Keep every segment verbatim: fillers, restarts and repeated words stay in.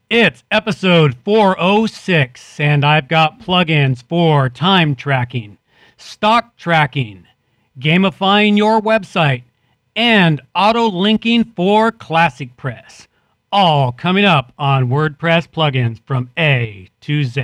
It's episode four oh six, and I've got plugins for time tracking, stock tracking, gamifying your website, and auto-linking for Classic Press. All coming up on WordPress plugins from A to Z.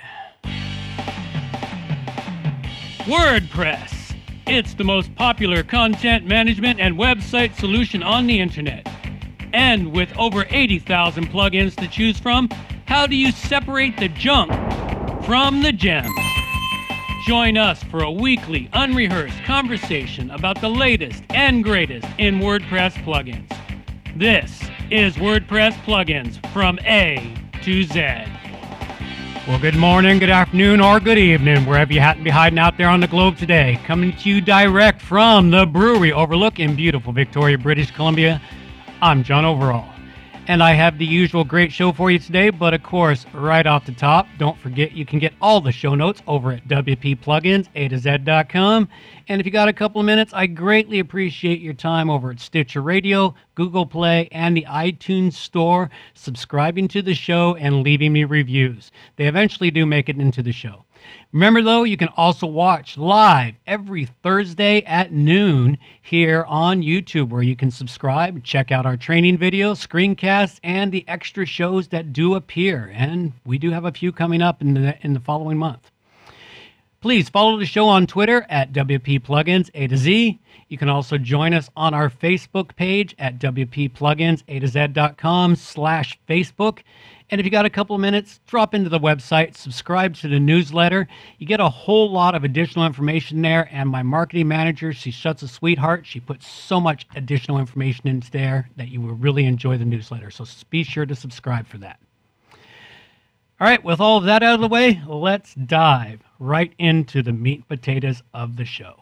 WordPress. It's the most popular content management and website solution on the internet. And with over eighty thousand plugins to choose from, how do you separate the junk from the gems? Join us for a weekly, unrehearsed conversation about the latest and greatest in WordPress plugins. This is WordPress plugins from A to Z. Well, good morning, good afternoon, or good evening, wherever you happen to be hiding out there on the globe today. Coming to you direct from the brewery overlooking beautiful Victoria, British Columbia. I'm John Overall, and I have the usual great show for you today, but of course, right off the top, don't forget you can get all the show notes over at W P Plugins A to Z dot com, and if you got a couple of minutes, I greatly appreciate your time over at Stitcher Radio, Google Play, and the iTunes Store, subscribing to the show and leaving me reviews. They eventually do make it into the show. Remember, though, you can also watch live every Thursday at noon here on YouTube, where you can subscribe, check out our training videos, screencasts, and the extra shows that do appear. And we do have a few coming up in the, in the following month. Please follow the show on Twitter at W P Plugins A to Z. You can also join us on our Facebook page at W P Plugins A to Z dot com slash Facebook. And if you got a couple of minutes, drop into the website, subscribe to the newsletter. You get a whole lot of additional information there. And my marketing manager, she's such a sweetheart. She puts so much additional information in there that you will really enjoy the newsletter. So be sure to subscribe for that. All right, with all of that out of the way, let's dive right into the meat and potatoes of the show.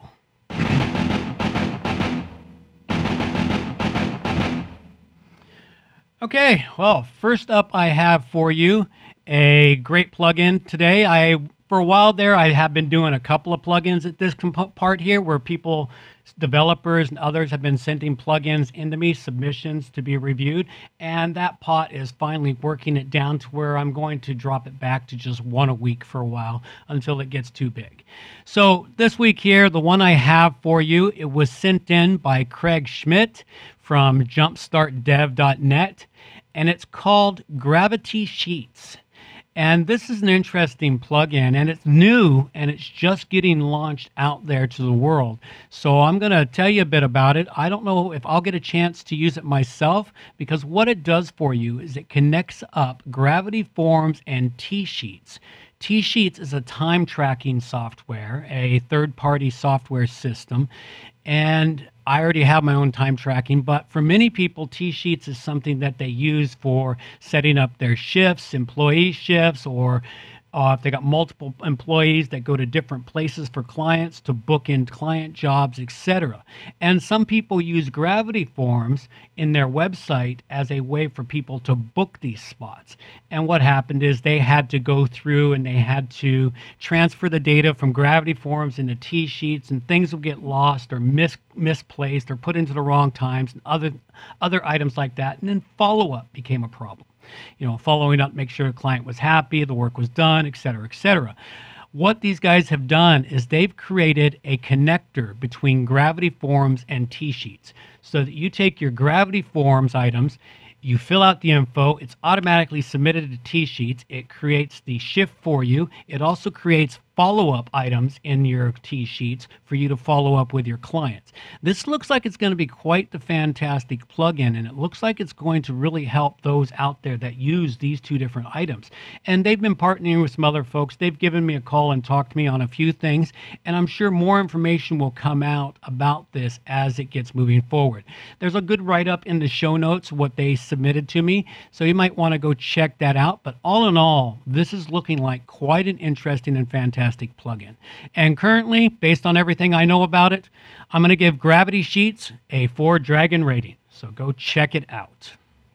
Okay, well, first up I have for you a great plugin today. I for a while there, I have been doing a couple of plugins at this comp- part here where people, developers and others have been sending plugins into me, submissions to be reviewed, and that pot is finally working it down to where I'm going to drop it back to just one a week for a while until it gets too big. So this week here, the one I have for you, it was sent in by Craig Schmidt from jumpstart dev dot net, and it's called Gravity Sheets. And this is an interesting plugin, and it's new, and it's just getting launched out there to the world. So I'm going to tell you a bit about it. I don't know if I'll get a chance to use it myself, because what it does for you is it connects up Gravity Forms and T-Sheets. T-Sheets is a time tracking software, a third-party software system, and I already have my own time tracking, but for many people, T-Sheets is something that they use for setting up their shifts, employee shifts, or uh, if they got multiple employees that go to different places for clients to book in client jobs, et cetera. And some people use Gravity Forms in their website as a way for people to book these spots. And what happened is they had to go through and they had to transfer the data from Gravity Forms into T-Sheets, and things will get lost or mis- misplaced or put into the wrong times and other other items like that. And then follow-up became a problem. You know, following up, make sure the client was happy, the work was done, et cetera, et cetera. What these guys have done is they've created a connector between Gravity Forms and T-Sheets so that you take your Gravity Forms items, you fill out the info, it's automatically submitted to T-Sheets, it creates the shift for you, it also creates follow-up items in your T-Sheets for you to follow up with your clients. This looks like it's going to be quite the fantastic plugin, and it looks like it's going to really help those out there that use these two different items. And they've been partnering with some other folks. They've given me a call and talked to me on a few things, and I'm sure more information will come out about this as it gets moving forward. There's a good write-up in the show notes, what they submitted to me, so you might want to go check that out. But all in all, this is looking like quite an interesting and fantastic plugin. And currently, based on everything I know about it, I'm going to give Gravity Sheets a four dragon rating. So go check it out.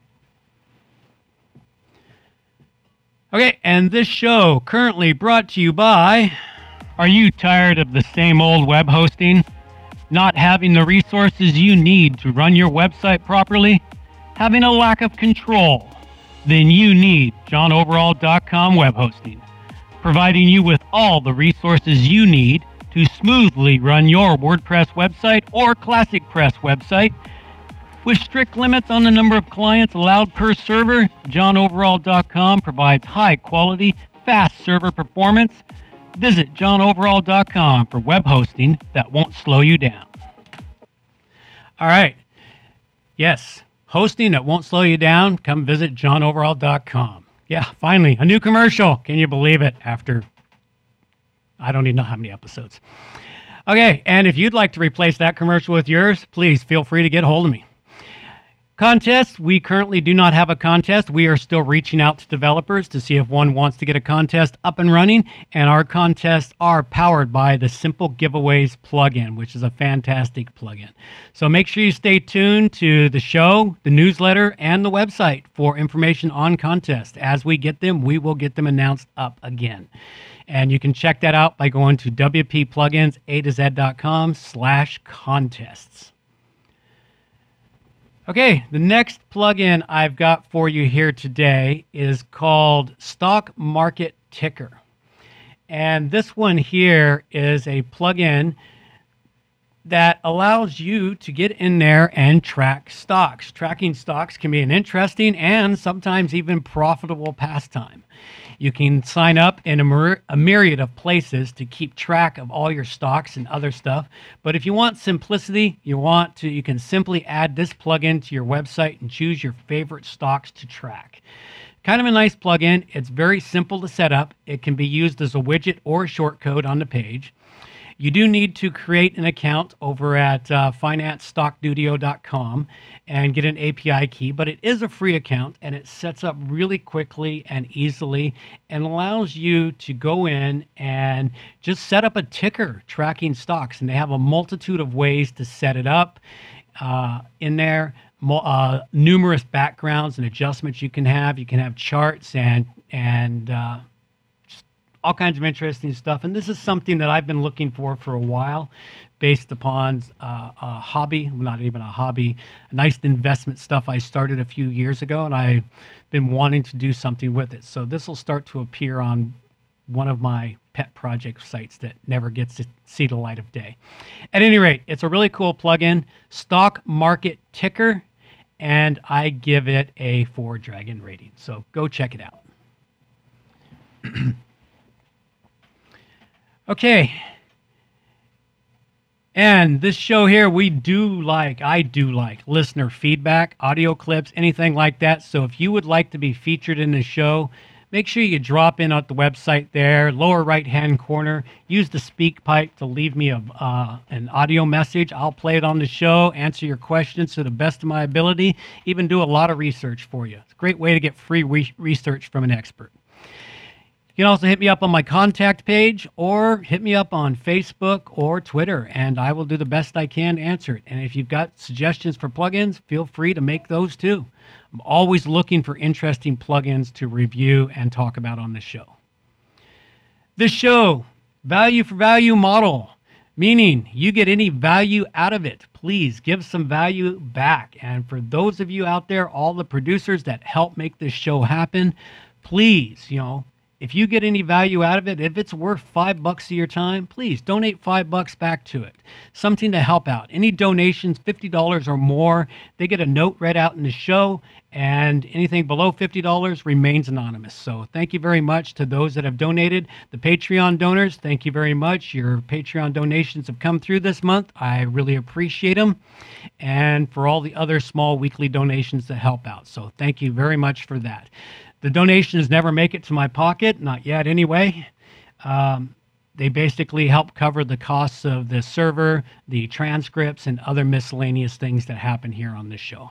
Okay, and this show currently brought to you by... Are you tired of the same old web hosting? Not having the resources you need to run your website properly? Having a lack of control? then you need john overall dot com web hosting, providing you with all the resources you need to smoothly run your WordPress website or Classic Press website. With strict limits on the number of clients allowed per server, john overall dot com provides high-quality, fast server performance. Visit john overall dot com for web hosting that won't slow you down. All right. Yes, hosting that won't slow you down. Come visit john overall dot com. Yeah, finally, a new commercial. Can you believe it? After, I don't even know how many episodes. Okay, and if you'd like to replace that commercial with yours, please feel free to get a hold of me. Contest, we currently do not have a contest. We are still reaching out to developers to see if one wants to get a contest up and running, and our contests are powered by the Simple Giveaways plugin, which is a fantastic plugin. So make sure you stay tuned to the show, the newsletter, and the website for information on contests. As we get them, we will get them announced up again. And you can check that out by going to w p plugins a to z dot com slash contests. Okay, the next plugin I've got for you here today is called Stock Market Ticker. And this one here is a plugin that allows you to get in there and track stocks. Tracking stocks can be an interesting and sometimes even profitable pastime. You can sign up in a, myr- a myriad of places to keep track of all your stocks and other stuff. But if you want simplicity, you want to, you can simply add this plugin to your website and choose your favorite stocks to track. Kind of a nice plugin. It's very simple to set up. It can be used as a widget or a shortcode on the page. You do need to create an account over at uh, finance stock dudio dot com and get an A P I key, but it is a free account and it sets up really quickly and easily and allows you to go in and just set up a ticker tracking stocks. And they have a multitude of ways to set it up uh, in there. Uh, numerous backgrounds and adjustments you can have. You can have charts and and uh, all kinds of interesting stuff. And this is something that I've been looking for for a while based upon uh, a hobby, not even a hobby, a nice investment stuff I started a few years ago, and I've been wanting to do something with it. So this will start to appear on one of my pet project sites that never gets to see the light of day. At any rate, it's a really cool plugin, Stock Market Ticker, and I give it a four dragon rating. So go check it out. Okay, and this show here, we do like, I do like listener feedback, audio clips, anything like that. So if you would like to be featured in the show, make sure you drop in at the website there, lower right-hand corner. Use the speak pipe to leave me a, uh, an audio message. I'll play it on the show, answer your questions to the best of my ability, even do a lot of research for you. It's a great way to get free re- research from an expert. You can also hit me up on my contact page or hit me up on Facebook or Twitter, and I will do the best I can to answer it. And if you've got suggestions for plugins, feel free to make those too. I'm always looking for interesting plugins to review and talk about on this show. This show, value for value model, meaning you get any value out of it. Please give some value back. And for those of you out there, all the producers that help make this show happen, please, you know, if you get any value out of it, if it's worth five bucks of your time, please donate five bucks back to it. Something to help out. Any donations, fifty dollars or more, they get a note read out in the show, and anything below fifty dollars remains anonymous. So thank you very much to those that have donated. The Patreon donors, thank you very much. Your Patreon donations have come through this month. I really appreciate them. And for all the other small weekly donations that help out. So thank you very much for that. The donations never make it to my pocket, not yet anyway. Um, they basically help cover the costs of the server, the transcripts, and other miscellaneous things that happen here on this show.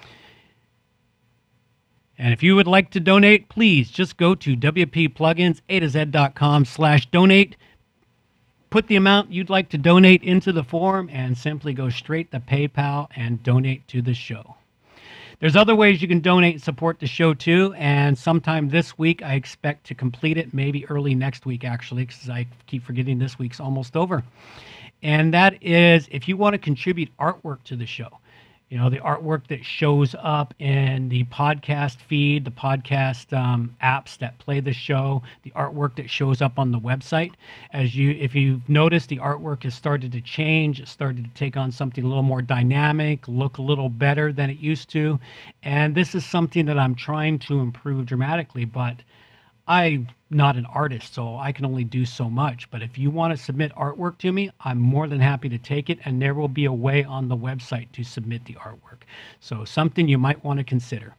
And if you would like to donate, please just go to w p plugins a to z dot com slash donate. Put the amount you'd like to donate into the form and simply go straight to PayPal and donate to the show. There's other ways you can donate and support the show too, and sometime this week I expect to complete it, maybe early next week actually, because I keep forgetting this week's almost over. And that is if you want to contribute artwork to the show. You know, the artwork that shows up in the podcast feed, the podcast um, apps that play the show, the artwork that shows up on the website. As you, if you've noticed, the artwork has started to change. It started to take on something a little more dynamic, look a little better than it used to. And this is something that I'm trying to improve dramatically, but I'm not an artist, so I can only do so much. But if you want to submit artwork to me, I'm more than happy to take it, and there will be a way on the website to submit the artwork. So something you might want to consider.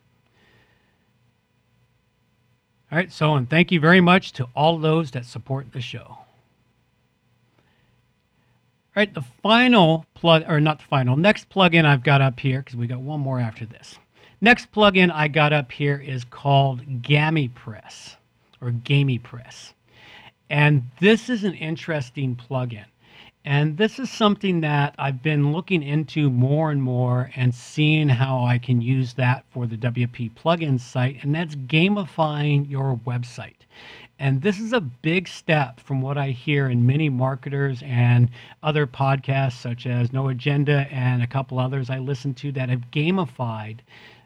All right, so and thank you very much to all those that support the show. All right, the final plug, or not the final, next plugin I've got up here, because we got one more after this. Next plugin I got up here is called GamiPress or GamiPress. And this is an interesting plugin. And this is something that I've been looking into more and more and seeing how I can use that for the W P plugins site, and that's gamifying your website. And this is a big step from what I hear in many marketers and other podcasts such as No Agenda and a couple others I listen to that have gamified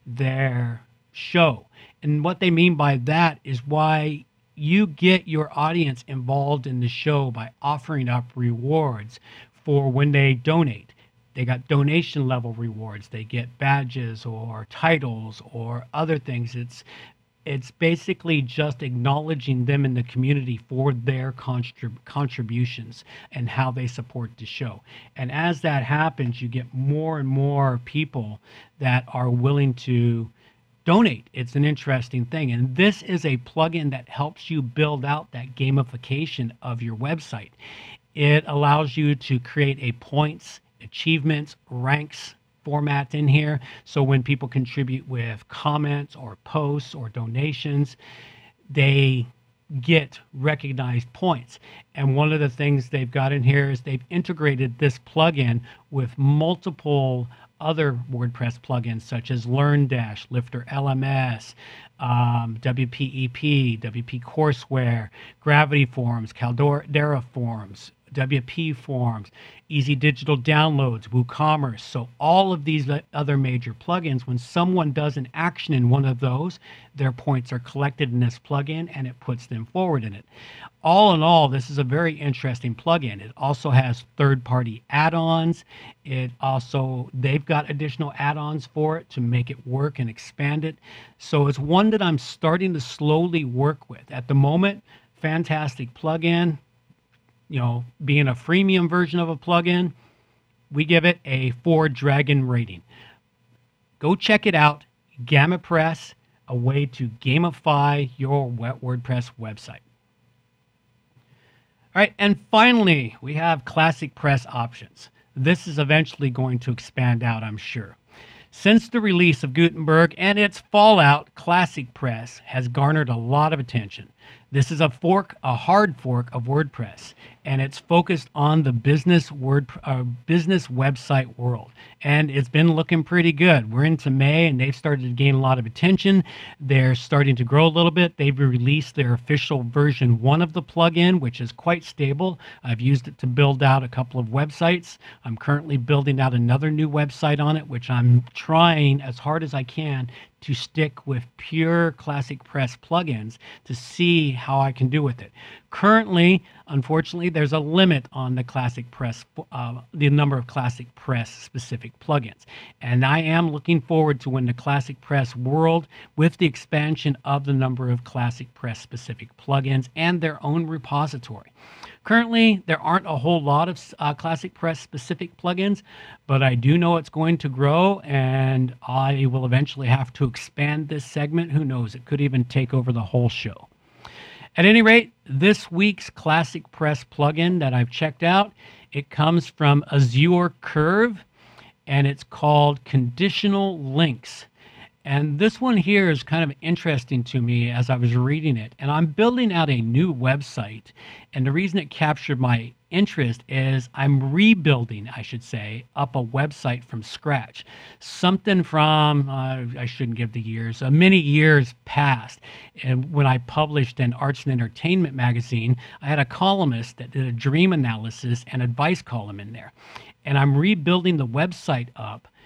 their show. And what they mean by that is why you get your audience involved in the show by offering up rewards for when they donate. They got donation level rewards. They get badges or titles or other things. It's it's basically just acknowledging them in the community for their contrib- contributions and how they support the show. And as that happens, you get more and more people that are willing to donate. It's an interesting thing. And this is a plugin that helps you build out that gamification of your website. It allows you to create a points, achievements, ranks format in here. So when people contribute with comments or posts or donations, they get recognized points. And one of the things they've got in here is they've integrated this plugin with multiple other WordPress plugins such as LearnDash, Lifter L M S, um, W P E P, W P Courseware, Gravity Forms, Caldera Forms, W P Forms, Easy Digital Downloads, WooCommerce. So all of these other major plugins, when someone does an action in one of those, their points are collected in this plugin and it puts them forward in it. All in all, this is a very interesting plugin. It also has third-party add-ons. It also, they've got additional add-ons for it to make it work and expand it. So it's one that I'm starting to slowly work with. At the moment, fantastic plugin. You know, being a freemium version of a plugin, we give it a four dragon rating. Go check it out. GamiPress, a way to gamify your WordPress website. All right, and finally, we have Classic Press options. This is eventually going to expand out, I'm sure. Since the release of Gutenberg and its fallout, Classic Press has garnered a lot of attention. This is a fork, a hard fork of WordPress, and it's focused on the business word, uh, business website world. And it's been looking pretty good. We're into May, and they've started to gain a lot of attention. They're starting to grow a little bit. They've released their official version one of the plugin, which is quite stable. I've used it to build out a couple of websites. I'm currently building out another new website on it, which I'm trying as hard as I can to stick with pure Classic Press plugins to see how I can do with it. Currently, unfortunately, there's a limit on the Classic Press, uh, the number of Classic Press specific plugins. And I am looking forward to when the Classic Press world, with the expansion of the number of Classic Press specific plugins and their own repository. Currently, there aren't a whole lot of uh, Classic Press specific plugins, but I do know it's going to grow, and I will eventually have to expand this segment. Who knows? It could even take over the whole show. At any rate, this week's Classic Press plugin that I've checked out, it comes from Azure Curve, and it's called Conditional Links. And this one here is kind of interesting to me as I was reading it. And I'm building out a new website. And the reason it captured my interest is I'm rebuilding, I should say, up a website from scratch. Something from, uh, I shouldn't give the years, uh, many years past. And when I published an arts and entertainment magazine, I had a columnist that did a dream analysis and advice column in there. And I'm rebuilding the website up.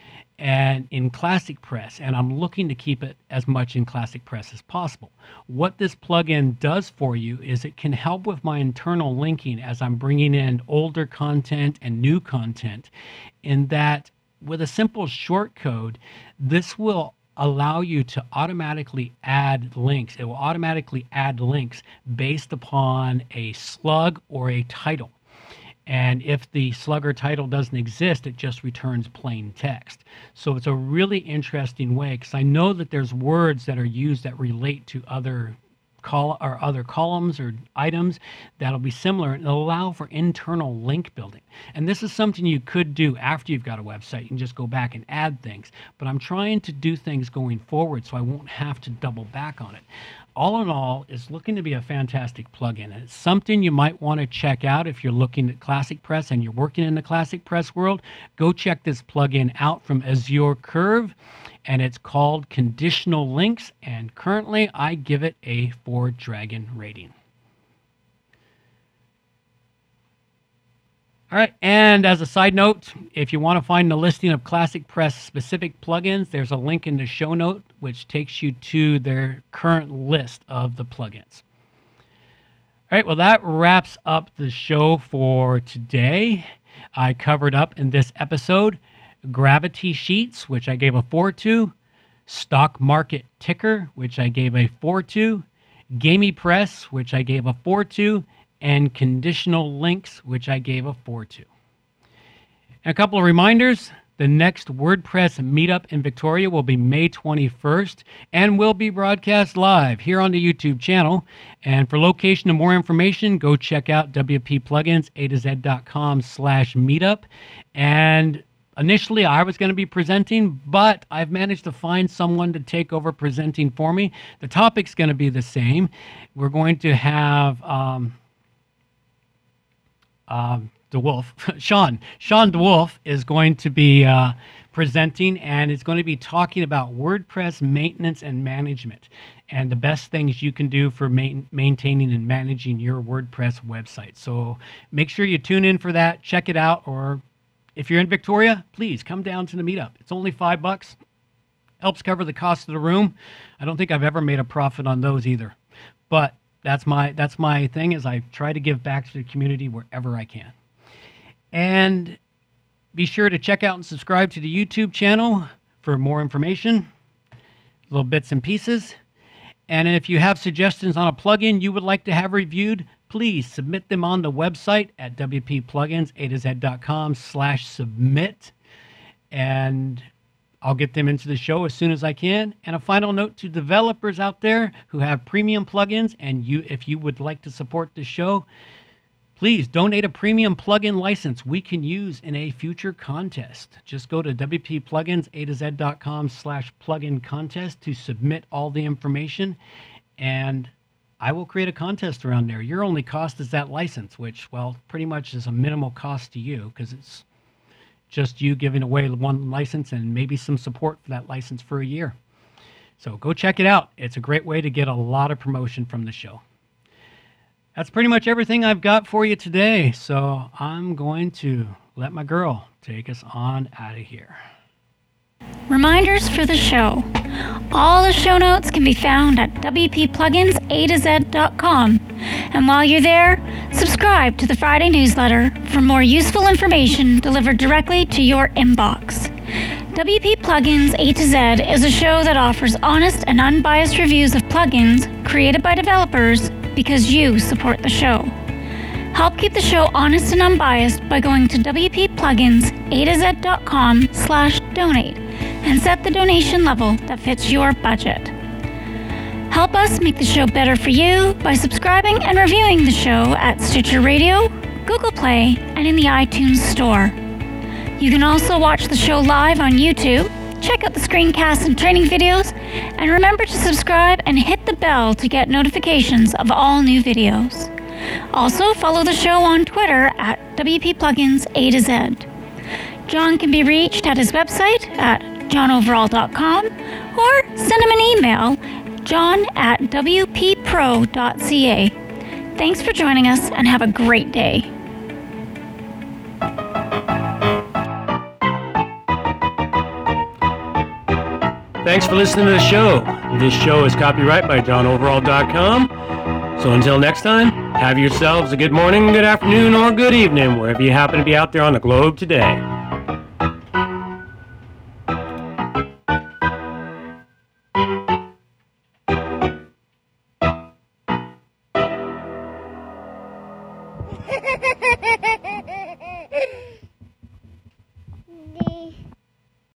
and in Classic Press, and I'm looking to keep it as much in Classic Press as possible. What this plugin does for you is it can help with my internal linking as I'm bringing in older content and new content, in that with a simple short code, this will allow you to automatically add links. It will automatically add links based upon a slug or a title. And if the slugger title doesn't exist, it just returns plain text. So it's a really interesting way, because I know that there's words that are used that relate to other col- or other columns or items that'll be similar and allow for internal link building. And this is something you could do after you've got a website. You can just go back and add things. But I'm trying to do things going forward so I won't have to double back on it. All in all, it's looking to be a fantastic plugin. And it's something you might want to check out if you're looking at Classic Press and you're working in the Classic Press world. Go check this plugin out from Azure Curve, and it's called Conditional Links, and currently I give it a four dragon rating. All right, and as a side note, if you want to find the listing of Classic Press specific plugins, there's a link in the show note which takes you to their current list of the plugins. All right, well, that wraps up the show for today. I covered up in this episode Gravity Sheets, which I gave a four to, Stock Market Ticker, which I gave a four to, Gamey Press, which I gave a four to, and Conditional Links, which I gave a four to. And a couple of reminders. The next WordPress meetup in Victoria will be May twenty-first and will be broadcast live here on the YouTube channel. And for location and more information, go check out W P Plugins A to Z dot com slash meetup. And initially, I was going to be presenting, but I've managed to find someone to take over presenting for me. The topic's going to be the same. We're going to have um, um, DeWolf, Sean, Sean DeWolf is going to be uh, presenting, and it's going to be talking about WordPress maintenance and management and the best things you can do for ma- maintaining and managing your WordPress website. So make sure you tune in for that. Check it out, or if you're in Victoria, please come down to the meetup. It's only five bucks. Helps cover the cost of the room. I don't think I've ever made a profit on those either. But that's my that's my thing, is I try to give back to the community wherever I can. And be sure to check out and subscribe to the YouTube channel for more information, little bits and pieces. And if you have suggestions on a plugin you would like to have reviewed, please submit them on the website at W P Plugins A to Z dot com slash submit. And I'll get them into the show as soon as I can. And a final note to developers out there who have premium plugins, and you, if you would like to support the show, please donate a premium plugin license we can use in a future contest. Just go to W P Plugins A to Z dot com slash plugin contest to submit all the information, and I will create a contest around there. Your only cost is that license, which, well, pretty much is a minimal cost to you, because it's just you giving away one license and maybe some support for that license for a year. So go check it out. It's a great way to get a lot of promotion from the show. That's pretty much everything I've got for you today. So I'm going to let my girl take us on out of here. Reminders for the show. All the show notes can be found at W P Plugins A to Z dot com. And while you're there, subscribe to the Friday newsletter for more useful information delivered directly to your inbox. W P Plugins A to Z is a show that offers honest and unbiased reviews of plugins created by developers because you support the show. Help keep the show honest and unbiased by going to W P Plugins A to Z dot com slash donate and set the donation level that fits your budget. Help us make the show better for you by subscribing and reviewing the show at Stitcher Radio, Google Play, and in the iTunes Store. You can also watch the show live on YouTube, check out the screencasts and training videos, and remember to subscribe and hit the bell to get notifications of all new videos. Also, follow the show on Twitter at W P Plugins A to Z. John can be reached at his website at john overall dot com or send him an email, john at w p pro dot c a. Thanks for joining us and have a great day. Thanks for listening to the show. This show is copyright by John Overall dot com. So until next time, have yourselves a good morning, good afternoon, or good evening, wherever you happen to be out there on the globe today. Ha ha ha ha ha!